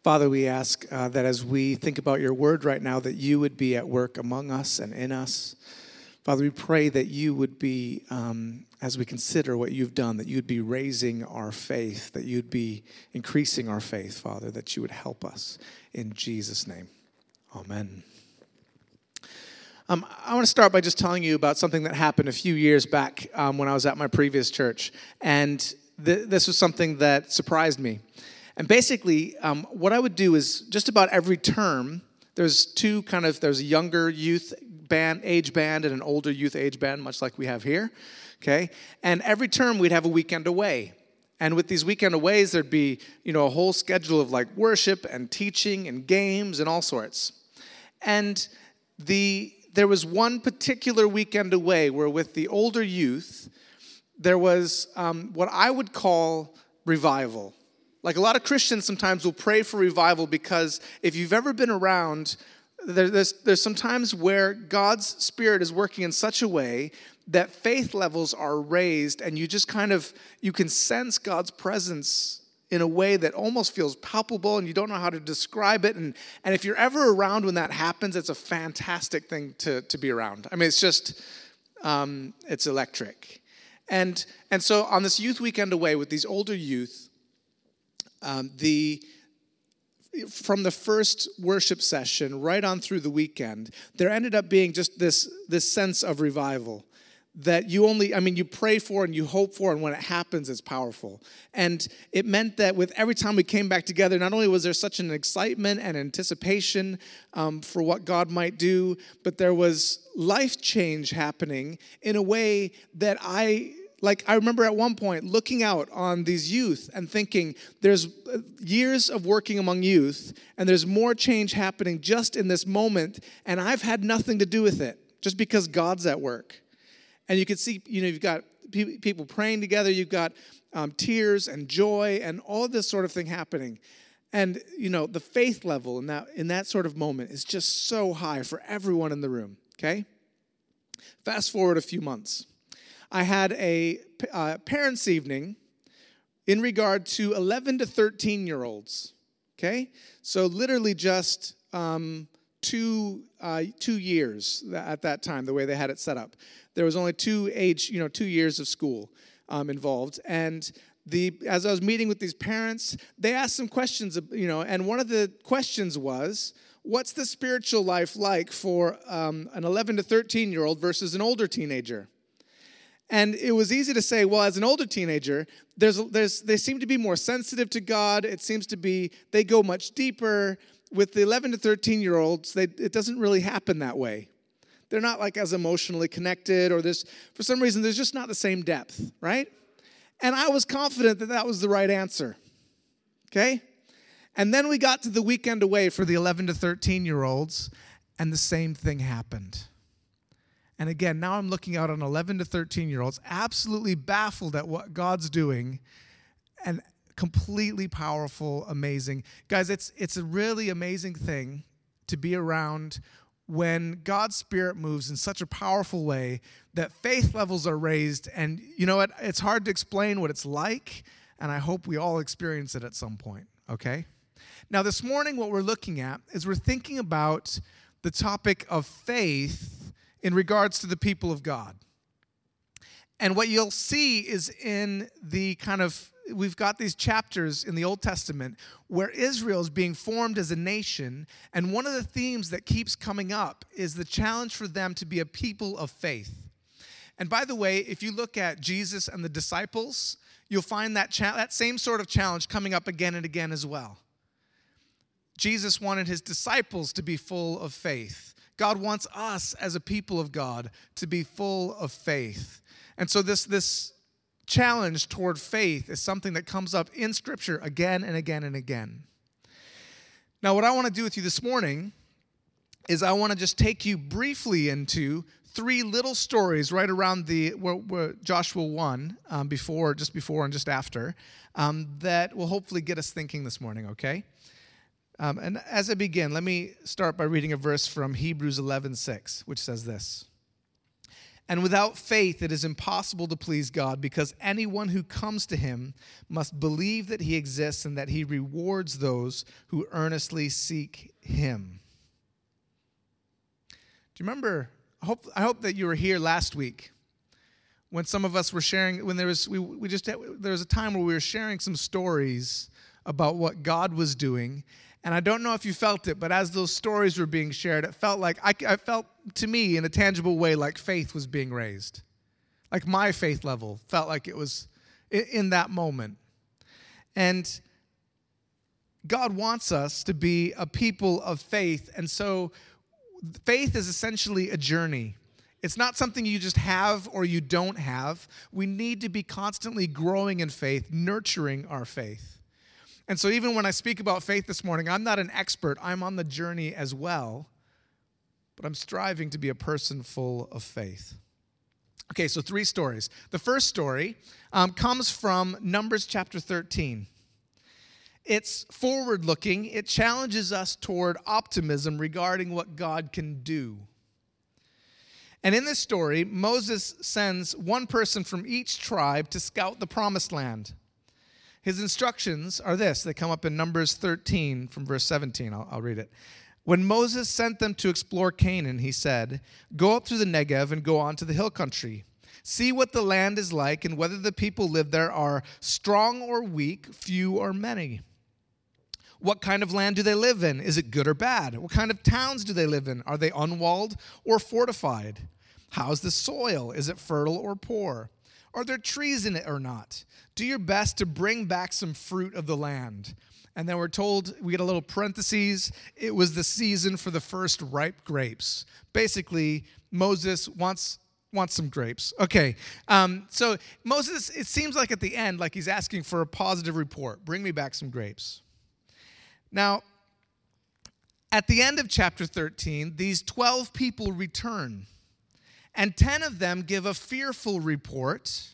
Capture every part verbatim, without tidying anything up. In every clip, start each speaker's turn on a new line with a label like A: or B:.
A: Father, we ask uh, that as we think about your word right now, that you would be at work among us and in us. Father, we pray that you would be, um, as we consider what you've done, that you'd be raising our faith, that you'd be increasing our faith, Father, that you would help us. In Jesus' name, amen. Um, I want to start by just telling you about something that happened a few years back um, when I was at my previous church. And th- this was something that surprised me. And basically, um, what I would do is just about every term, there's two kind of, there's a younger youth band, age band, and an older youth age band, much like we have here, okay? And every term, we'd have a weekend away. And with these weekend aways, there'd be, you know, a whole schedule of like worship and teaching and games and all sorts. And the there was one particular weekend away where with the older youth, there was um, what I would call revival. Like a lot of Christians sometimes will pray for revival because if you've ever been around, there, there's, there's some times where God's Spirit is working in such a way that faith levels are raised and you just kind of, you can sense God's presence in a way that almost feels palpable and you don't know how to describe it. And, and if you're ever around when that happens, it's a fantastic thing to, to be around. I mean, it's just, um, it's electric. And, and so on this youth weekend away with these older youth, Um, the from the first worship session right on through the weekend, there ended up being just this this sense of revival that you only, I mean, you pray for and you hope for, and when it happens, it's powerful. And it meant that with every time we came back together, not only was there such an excitement and anticipation um, for what God might do, but there was life change happening in a way that I... Like, I remember at one point looking out on these youth and thinking, there's years of working among youth, and there's more change happening just in this moment, and I've had nothing to do with it, just because God's at work. And you can see, you know, you've got pe- people praying together, you've got um, tears and joy and all this sort of thing happening. And, you know, the faith level in that, in that sort of moment is just so high for everyone in the room, okay? Fast forward a few months. I had a uh, parents' evening in regard to eleven to thirteen-year-olds, okay? So literally just um, two uh, two years at that time, the way they had it set up. There was only two age, you know, two years of school um, involved. And the as I was meeting with these parents, they asked some questions, you know, and one of the questions was, what's the spiritual life like for um, an eleven to thirteen-year-old versus an older teenager? And it was easy to say, well, as an older teenager, there's, there's, they seem to be more sensitive to God. It seems to be, they go much deeper. With the eleven to thirteen-year-olds, they, it doesn't really happen that way. They're not like as emotionally connected, or there's, for some reason, there's just not the same depth, right? And I was confident that that was the right answer, okay? And then we got to the weekend away for the eleven to thirteen-year-olds, and the same thing happened. And again, now I'm looking out on eleven to thirteen-year-olds, absolutely baffled at what God's doing, and completely powerful, amazing. Guys, it's it's a really amazing thing to be around when God's Spirit moves in such a powerful way that faith levels are raised. And you know what? It's hard to explain what it's like, and I hope we all experience it at some point, okay? Now, this morning, what we're looking at is we're thinking about the topic of faith in regards to the people of God. And what you'll see is in the kind of, we've got these chapters in the Old Testament where Israel is being formed as a nation, and one of the themes that keeps coming up is the challenge for them to be a people of faith. And by the way, if you look at Jesus and the disciples, you'll find that cha- that same sort of challenge coming up again and again as well. Jesus wanted his disciples to be full of faith. God wants us as a people of God to be full of faith. And so this, this challenge toward faith is something that comes up in Scripture again and again and again. Now, what I want to do with you this morning is I want to just take you briefly into three little stories right around the where, where Joshua one, um, before, just before and just after, um, that will hopefully get us thinking this morning, okay? Um, and as I begin, let me start by reading a verse from Hebrews eleven six, which says this. And without faith, it is impossible to please God, because anyone who comes to him must believe that he exists and that he rewards those who earnestly seek him. Do you remember, I hope, I hope that you were here last week when some of us were sharing, when there was, we, we just, there was a time where we were sharing some stories about what God was doing. And I don't know if you felt it, but as those stories were being shared, it felt like, I, I felt to me in a tangible way like faith was being raised. Like my faith level felt like it was in, in that moment. And God wants us to be a people of faith. And so faith is essentially a journey. It's not something you just have or you don't have. We need to be constantly growing in faith, nurturing our faith. And so even when I speak about faith this morning, I'm not an expert. I'm on the journey as well. But I'm striving to be a person full of faith. Okay, so three stories. The first story um, comes from Numbers chapter thirteen. It's forward-looking. It challenges us toward optimism regarding what God can do. And in this story, Moses sends one person from each tribe to scout the promised land. His instructions are this. They come up in Numbers thirteen from verse seventeen. I'll, I'll read it. When Moses sent them to explore Canaan, he said, "Go up through the Negev and go on to the hill country. See what the land is like and whether the people live there are strong or weak, few or many. What kind of land do they live in? Is it good or bad? What kind of towns do they live in? Are they unwalled or fortified? How's the soil? Is it fertile or poor? Are there trees in it or not? Do your best to bring back some fruit of the land." And then we're told, we get a little parentheses, it was the season for the first ripe grapes. Basically, Moses wants wants some grapes. Okay, um, so Moses, it seems like at the end, like he's asking for a positive report. Bring me back some grapes. Now, at the end of chapter thirteen, these twelve people return. And ten of them give a fearful report,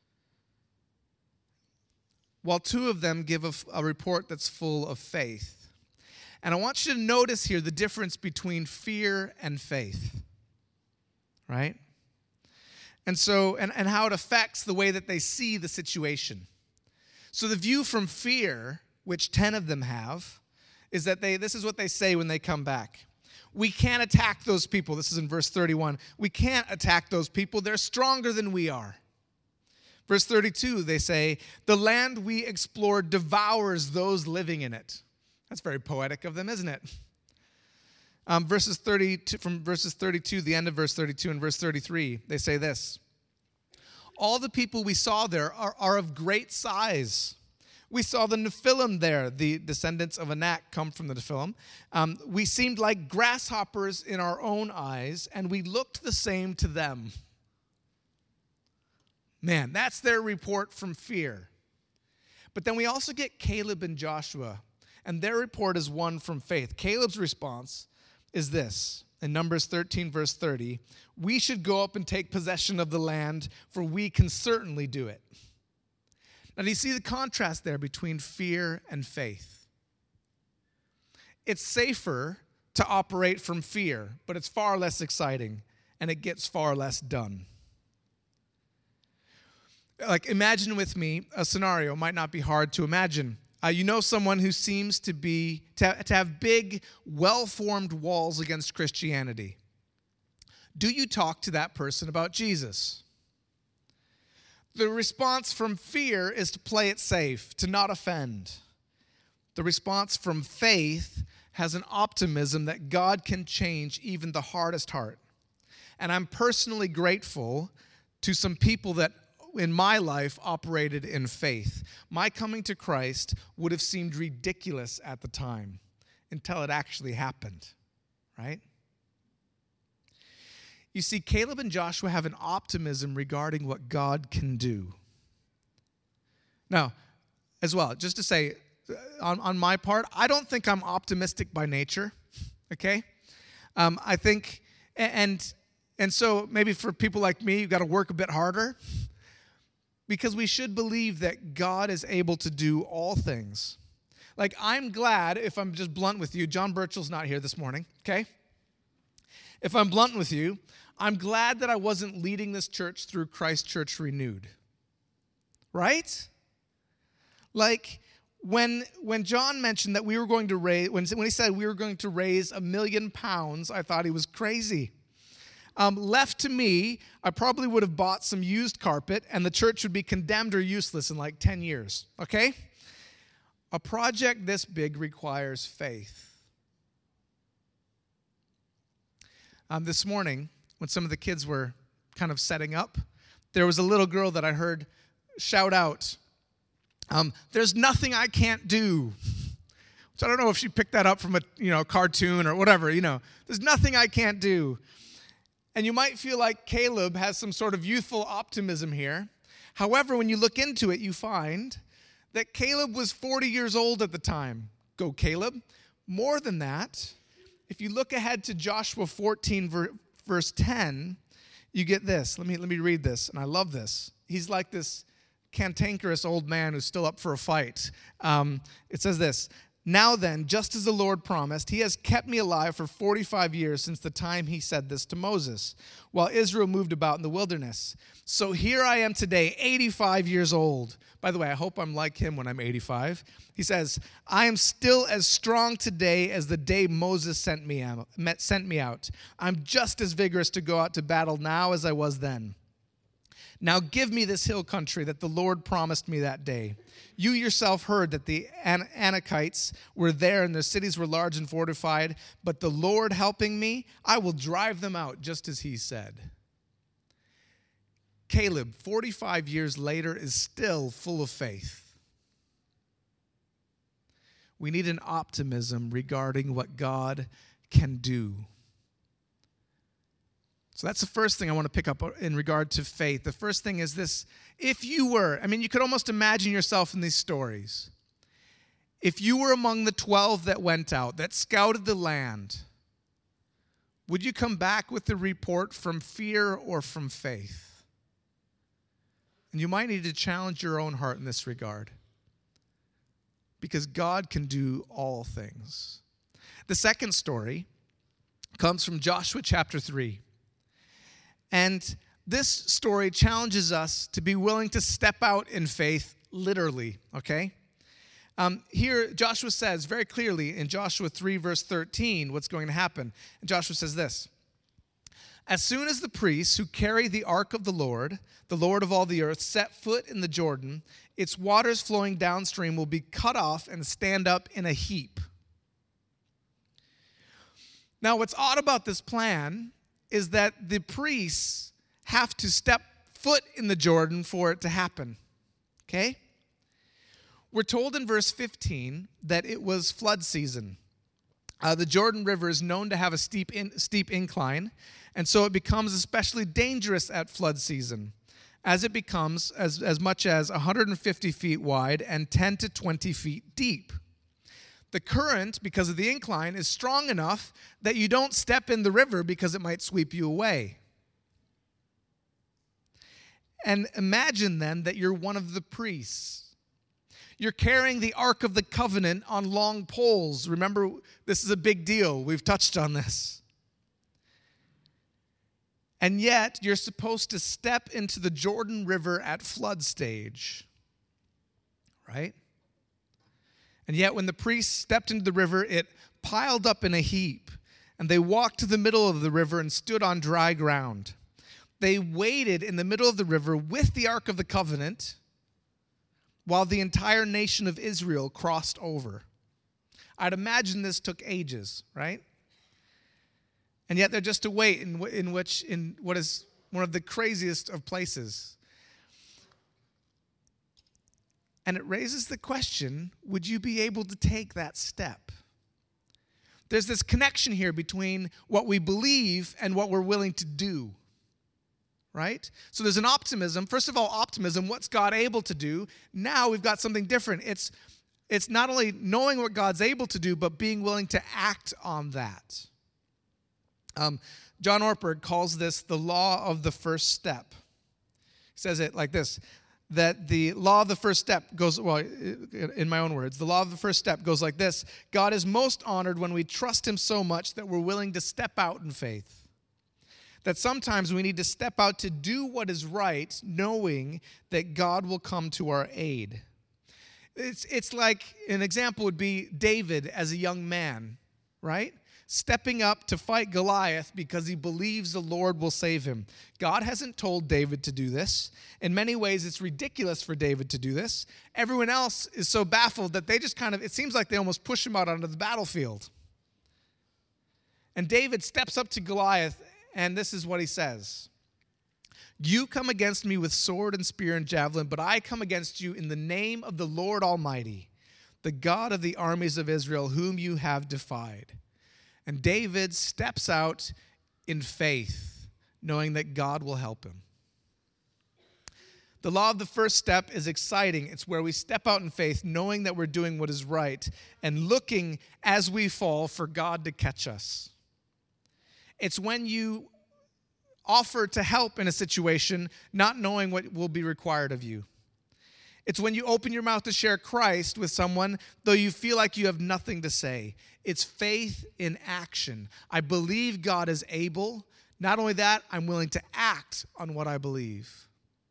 A: while two of them give a, a report that's full of faith. And I want you to notice here the difference between fear and faith, right? And so, and, and how it affects the way that they see the situation. So the view from fear, which ten of them have, is that they, this is what they say when they come back. We can't attack those people. This is in verse thirty-one. We can't attack those people. They're stronger than we are. Verse thirty-two, they say, the land we explored devours those living in it. That's very poetic of them, isn't it? Um, verses thirty-two, from verses thirty-two, the end of verse thirty-two and verse thirty-three, they say this. All the people we saw there are, are of great size. We saw the Nephilim there, the descendants of Anak come from the Nephilim. Um, we seemed like grasshoppers in our own eyes, and we looked the same to them. Man, that's their report from fear. But then we also get Caleb and Joshua, and their report is one from faith. Caleb's response is this, in Numbers thirteen, verse thirty, we should go up and take possession of the land, for we can certainly do it. Now, do you see the contrast there between fear and faith? It's safer to operate from fear, but it's far less exciting, and it gets far less done. Like, imagine with me a scenario. It might not be hard to imagine. Uh, you know someone who seems to be to, to have big, well-formed walls against Christianity. Do you talk to that person about Jesus? The response from fear is to play it safe, to not offend. The response from faith has an optimism that God can change even the hardest heart. And I'm personally grateful to some people that in my life operated in faith. My coming to Christ would have seemed ridiculous at the time until it actually happened, right? You see, Caleb and Joshua have an optimism regarding what God can do. Now, as well, just to say, on, on my part, I don't think I'm optimistic by nature, okay? Um, I think, and, and so maybe for people like me, you've got to work a bit harder, because we should believe that God is able to do all things. Like, I'm glad, if I'm just blunt with you, John Burchell's not here this morning, okay? If I'm blunt with you, I'm glad that I wasn't leading this church through Christ Church Renewed. Right? Like, when when John mentioned that we were going to raise, when, when he said we were going to raise a million pounds, I thought he was crazy. Um, left to me, I probably would have bought some used carpet, and the church would be condemned or useless in like ten years, okay? A project this big requires faith. Um, this morning, when some of the kids were kind of setting up, there was a little girl that I heard shout out, um, "There's nothing I can't do." So I don't know if she picked that up from a you know cartoon or whatever, you know. There's nothing I can't do. And you might feel like Caleb has some sort of youthful optimism here. However, when you look into it, you find that Caleb was forty years old at the time. Go Caleb. More than that, if you look ahead to Joshua fourteen, verse ten, you get this. Let me, let me read this, and I love this. He's like this cantankerous old man who's still up for a fight. Um, it says this, "Now then, just as the Lord promised, he has kept me alive for forty-five years since the time he said this to Moses, while Israel moved about in the wilderness. So here I am today, eighty-five years old." By the way, I hope I'm like him when I'm eighty-five. He says, "I am still as strong today as the day Moses sent me out. Sent me out. I'm just as vigorous to go out to battle now as I was then. Now give me this hill country that the Lord promised me that day. You yourself heard that the An- Anakites were there and their cities were large and fortified, but the Lord helping me, I will drive them out just as he said." Caleb, forty-five years later, is still full of faith. We need an optimism regarding what God can do. So that's the first thing I want to pick up in regard to faith. The first thing is this. If you were, I mean, you could almost imagine yourself in these stories. If you were among the twelve that went out, that scouted the land, would you come back with the report from fear or from faith? And you might need to challenge your own heart in this regard, because God can do all things. The second story comes from Joshua chapter three. And this story challenges us to be willing to step out in faith, literally, okay? Um, here, Joshua says very clearly in Joshua three, verse thirteen, what's going to happen. And Joshua says this, "As soon as the priests who carry the ark of the Lord, the Lord of all the earth, set foot in the Jordan, its waters flowing downstream will be cut off and stand up in a heap." Now, what's odd about this plan is that the priests have to step foot in the Jordan for it to happen, okay? We're told in verse fifteen that it was flood season. Uh, the Jordan River is known to have a steep in, steep incline, and so it becomes especially dangerous at flood season, as it becomes as, as much as one hundred fifty feet wide and ten to twenty feet deep. The current, because of the incline, is strong enough that you don't step in the river because it might sweep you away. And imagine then that you're one of the priests. You're carrying the Ark of the Covenant on long poles. Remember, this is a big deal. We've touched on this. And yet, you're supposed to step into the Jordan River at flood stage, right? And yet when the priests stepped into the river, it piled up in a heap, and they walked to the middle of the river and stood on dry ground. They waited in the middle of the river with the Ark of the Covenant while the entire nation of Israel crossed over. I'd imagine this took ages, right? And yet they're just a wait in, in which, in what is one of the craziest of places. And it raises the question, would you be able to take that step? There's this connection here between what we believe and what we're willing to do, right? So there's an optimism. First of all, optimism, what's God able to do? Now we've got something different. It's, it's not only knowing what God's able to do, but being willing to act on that. Um, John Ortberg calls this the law of the first step. He says it like this, that the law of the first step goes, well, in my own words, the law of the first step goes like this. God is most honored when we trust him so much that we're willing to step out in faith. That sometimes we need to step out to do what is right, knowing that God will come to our aid. It's, it's like, an example would be David as a young man, right? Stepping up to fight Goliath because he believes the Lord will save him. God hasn't told David to do this. In many ways, it's ridiculous for David to do this. Everyone else is so baffled that they just kind of, it seems like they almost push him out onto the battlefield. And David steps up to Goliath, and this is what he says. You come against me with sword and spear and javelin, but I come against you in the name of the Lord Almighty, the God of the armies of Israel, whom you have defied. And David steps out in faith, knowing that God will help him. The law of the first step is exciting. It's where we step out in faith, knowing that we're doing what is right, and looking as we fall for God to catch us. It's when you offer to help in a situation, not knowing what will be required of you. It's when you open your mouth to share Christ with someone, though you feel like you have nothing to say. It's faith in action. I believe God is able. Not only that, I'm willing to act on what I believe.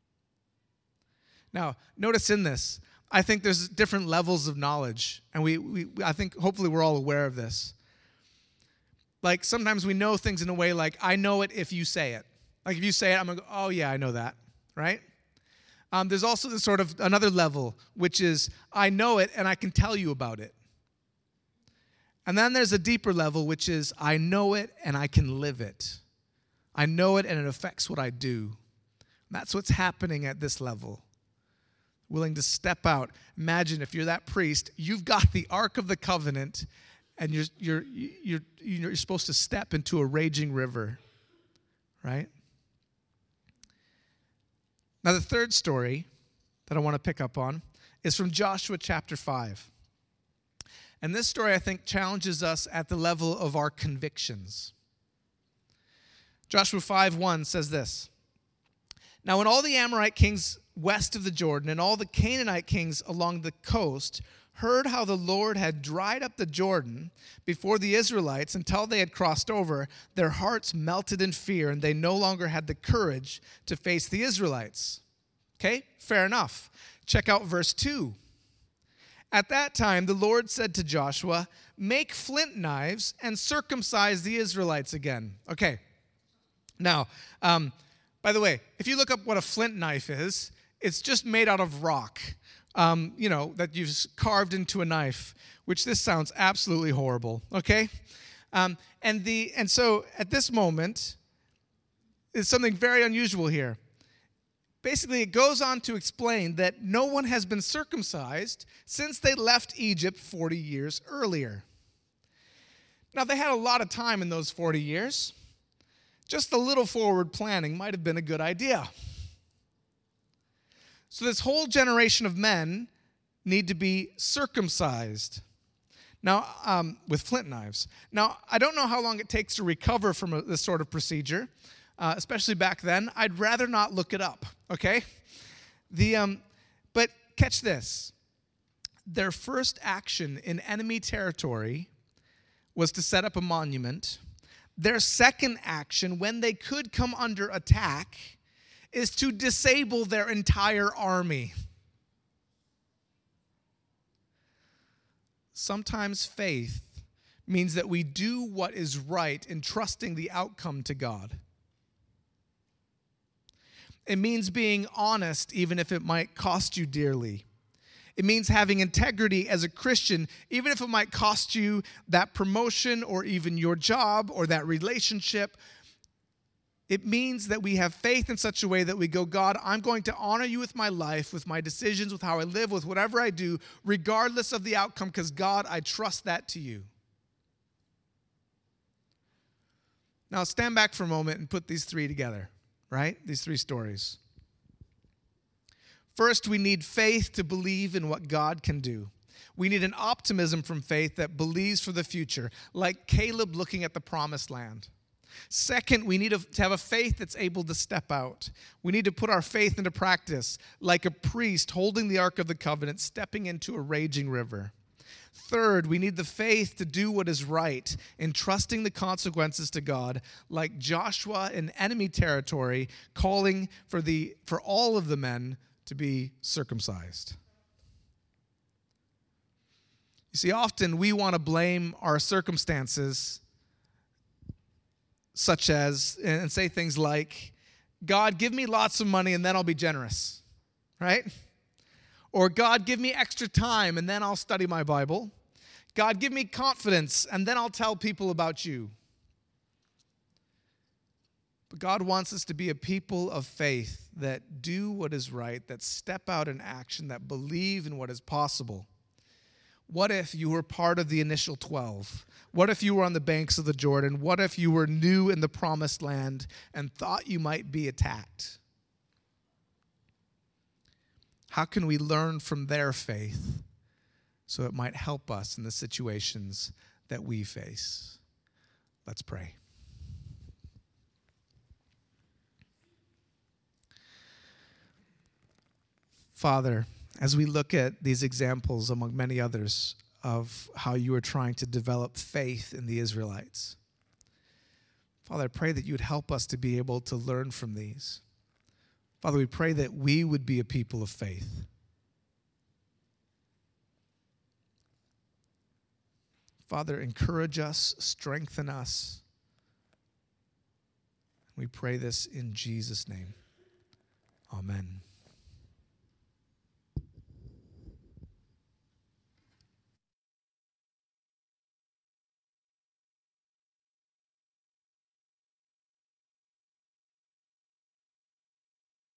A: Now, notice in this, I think there's different levels of knowledge, and we, we I think hopefully we're all aware of this. Like sometimes we know things in a way like, I know it if you say it. Like if you say it, I'm going to go, oh yeah, I know that, right? Um, there's also this sort of another level, which is I know it and I can tell you about it. And then there's a deeper level, which is I know it and I can live it. I know it and it affects what I do. That's what's happening at this level. Willing to step out. Imagine if you're that priest, you've got the Ark of the Covenant, and you're you're you're you're supposed to step into a raging river, right? Now, the third story that I want to pick up on is from Joshua chapter five. And this story, I think, challenges us at the level of our convictions. Joshua five one says this. Now, when all the Amorite kings west of the Jordan and all the Canaanite kings along the coast heard how the Lord had dried up the Jordan before the Israelites until they had crossed over, their hearts melted in fear, and they no longer had the courage to face the Israelites. Okay, fair enough. Check out verse two. At that time, the Lord said to Joshua, make flint knives and circumcise the Israelites again. Okay, now, um, by the way, if you look up what a flint knife is, it's just made out of rock. Um, you know, that you've carved into a knife, which this sounds absolutely horrible, okay? Um, and the and so at this moment, there's something very unusual here. Basically, it goes on to explain that no one has been circumcised since they left Egypt forty years earlier. Now, they had a lot of time in those forty years. Just a little forward planning might have been a good idea. So this whole generation of men need to be circumcised. Now, um, with flint knives. Now, I don't know how long it takes to recover from a, this sort of procedure, uh, especially back then. I'd rather not look it up, okay? The um, but catch this. Their first action in enemy territory was to set up a monument. Their second action, when they could come under attack, is to disable their entire army. Sometimes faith means that we do what is right in trusting the outcome to God. It means being honest even if it might cost you dearly. It means having integrity as a Christian, even if it might cost you that promotion or even your job or that relationship. It means that we have faith in such a way that we go, God, I'm going to honor you with my life, with my decisions, with how I live, with whatever I do, regardless of the outcome, because God, I trust that to you. Now, stand back for a moment and put these three together, right? These three stories. First, we need faith to believe in what God can do. We need an optimism from faith that believes for the future, like Caleb looking at the promised land. Second, we need to have a faith that's able to step out. We need to put our faith into practice, like a priest holding the Ark of the Covenant, stepping into a raging river. Third, we need the faith to do what is right, entrusting the consequences to God, like Joshua in enemy territory, calling for the for all of the men to be circumcised. You see, often we want to blame our circumstances, such as, and say things like, God, give me lots of money and then I'll be generous, right? Or God, give me extra time and then I'll study my Bible. God, give me confidence and then I'll tell people about you. But God wants us to be a people of faith that do what is right, that step out in action, that believe in what is possible. What if you were part of the initial twelve? What if you were on the banks of the Jordan? What if you were new in the promised land and thought you might be attacked? How can we learn from their faith so it might help us in the situations that we face? Let's pray. Father, as we look at these examples among many others of how you are trying to develop faith in the Israelites, Father, I pray that you would help us to be able to learn from these. Father, we pray that we would be a people of faith. Father, encourage us, strengthen us. We pray this in Jesus' name. Amen.